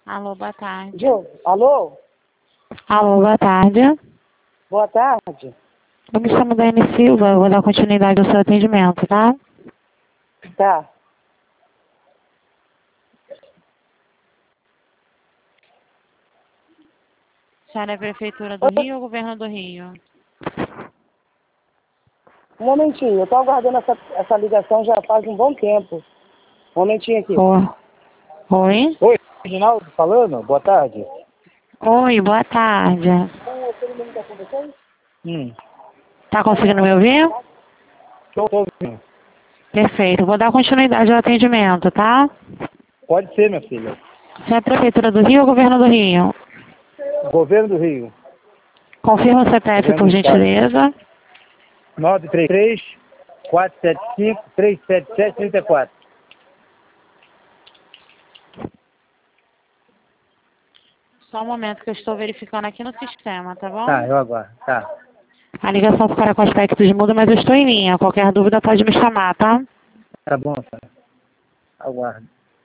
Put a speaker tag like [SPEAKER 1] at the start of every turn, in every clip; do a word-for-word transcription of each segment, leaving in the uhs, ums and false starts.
[SPEAKER 1] Alô, boa tarde.
[SPEAKER 2] Jo, alô?
[SPEAKER 1] Alô, boa tarde.
[SPEAKER 2] Boa tarde.
[SPEAKER 1] Eu me chamo Dani Silva, eu vou dar continuidade ao seu atendimento, tá?
[SPEAKER 2] Tá.
[SPEAKER 1] A senhora é Prefeitura do Rio ou Governo do Rio?
[SPEAKER 2] Um momentinho, eu tô aguardando essa, essa ligação já faz um bom tempo. Um momentinho aqui.
[SPEAKER 1] Oi? Oi?
[SPEAKER 3] Oi, Reginaldo falando? Boa tarde.
[SPEAKER 1] Oi, boa tarde.
[SPEAKER 3] Hum,
[SPEAKER 1] Tá conseguindo me ouvir?
[SPEAKER 3] tô, tô ouvindo.
[SPEAKER 1] Perfeito, vou dar continuidade ao atendimento, tá?
[SPEAKER 3] Pode ser, minha filha.
[SPEAKER 1] Você é Prefeitura do Rio ou Governo do Rio?
[SPEAKER 3] Governo do Rio.
[SPEAKER 1] Confirma o C P F,
[SPEAKER 3] Governo
[SPEAKER 1] por
[SPEAKER 3] do Estado.
[SPEAKER 1] gentileza.
[SPEAKER 3] nove três três, quatro sete cinco, três sete sete, três quatro.
[SPEAKER 1] Só um momento que eu estou verificando aqui no sistema, tá bom?
[SPEAKER 3] Tá, eu aguardo. Tá.
[SPEAKER 1] A ligação ficará com aspecto de muda, mas eu estou em linha. Qualquer dúvida pode me chamar, tá?
[SPEAKER 3] Tá bom, tá. Aguardo.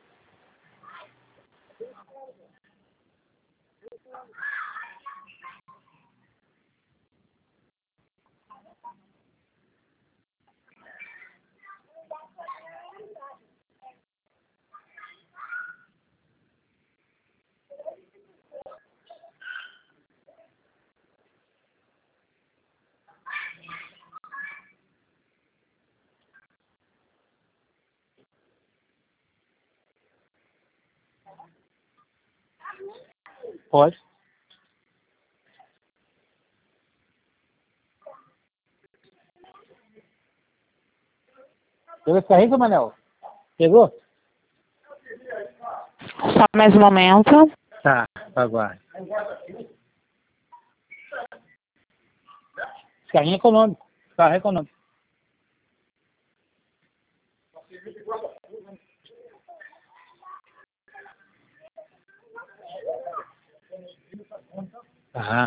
[SPEAKER 3] Pode? Pegou esse carrinho, Manel? Pegou?
[SPEAKER 1] Só mais um momento.
[SPEAKER 3] Tá, aguardo. Esse carrinho é econômico. Carro é econômico. Ah.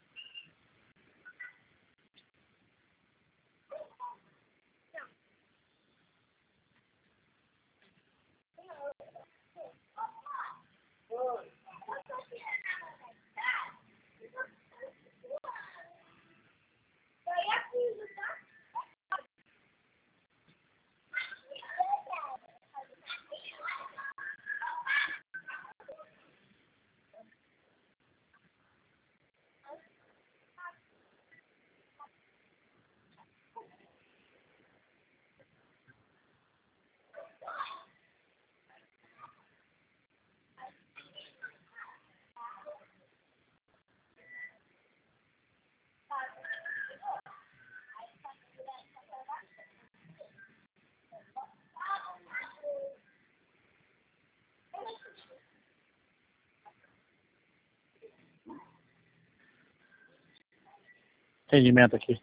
[SPEAKER 3] Atendimento aqui.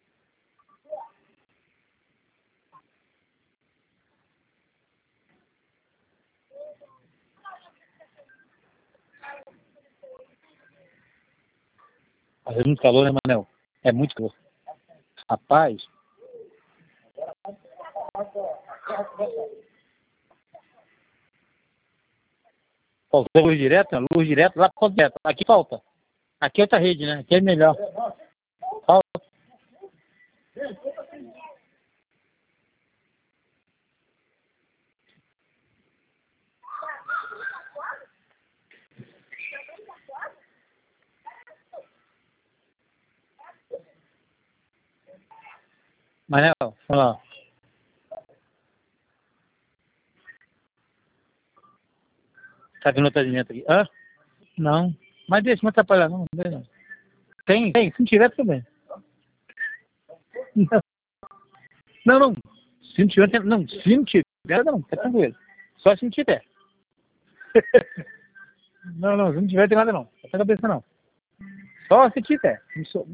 [SPEAKER 3] Faz muito calor, né, Manel? É muito calor. Rapaz. Faltou luz direta? Luz direta lá para direto. Aqui falta. Aqui é outra rede, né? Aqui é melhor. Falta. Manel, olha lá. Tá vendo outro atendimento aqui? Hã? Não. Mas deixa, não atrapalhar não. Deixa. Tem, tem. Se não tiver, tudo bem. Não, não. não. Se não tiver, tem- não. Se não tiver, não. Tá tranquilo. Só se não tiver. Não, não. Se não tiver, tem nada não. Não tem cabeça não. Só se tiver. Não sou-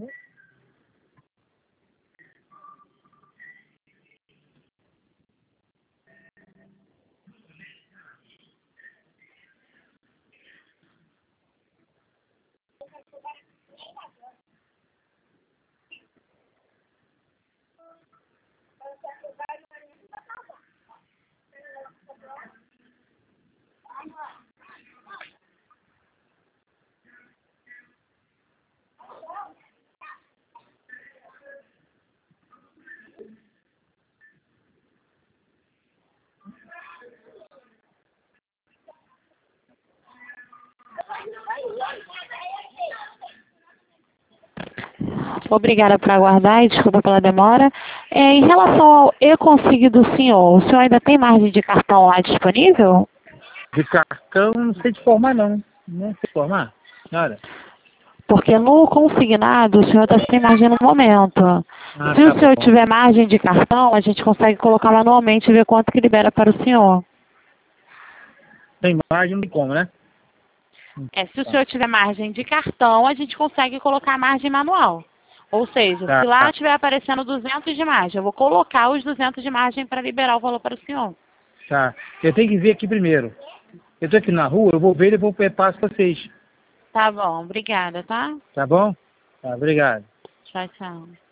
[SPEAKER 1] Obrigada por aguardar e desculpa pela demora. É, em relação ao e-consig do senhor, o senhor ainda tem margem de cartão lá disponível?
[SPEAKER 3] De cartão, não sei te formar, não. Não sei formar? Nada.
[SPEAKER 1] Porque no consignado o senhor está sem margem no momento.
[SPEAKER 3] Ah,
[SPEAKER 1] Se
[SPEAKER 3] tá
[SPEAKER 1] o senhor
[SPEAKER 3] bom.
[SPEAKER 1] tiver margem de cartão, a gente consegue colocar manualmente e ver quanto que libera para o senhor.
[SPEAKER 3] Tem margem, não tem como, né?
[SPEAKER 1] É, se o senhor tiver margem de cartão, a gente consegue colocar a margem manual. Ou seja,
[SPEAKER 3] Tá,
[SPEAKER 1] se lá
[SPEAKER 3] tá.
[SPEAKER 1] estiver aparecendo duzentos de margem, eu vou colocar os duzentos de margem para liberar o valor para o senhor.
[SPEAKER 3] Tá. Eu tenho que ver aqui primeiro. Eu tô aqui na rua, eu vou ver e eu vou passar pra vocês.
[SPEAKER 1] Tá bom, obrigada, tá?
[SPEAKER 3] Tá bom? Tá, obrigado.
[SPEAKER 1] Tchau, tchau.